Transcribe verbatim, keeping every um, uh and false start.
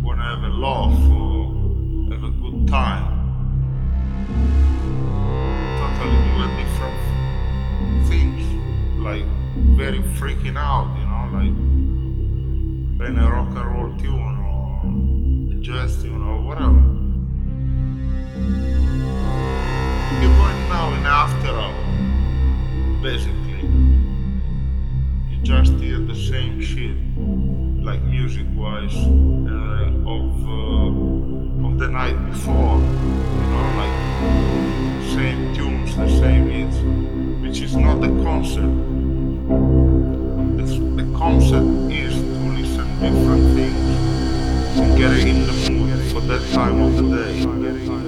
wanna have a laugh or have a good time. Totally do a different things, like very freaking out, you know, like playing a rock and roll tune or a jazz tune or whatever. You're going now in after hour, basically. You just hear the same shit, like music wise, uh, of uh, of the night before, you know, like same tunes, the same hits, which is not the concept. The, the concept is to listen different things and get in the mood for that time of the day.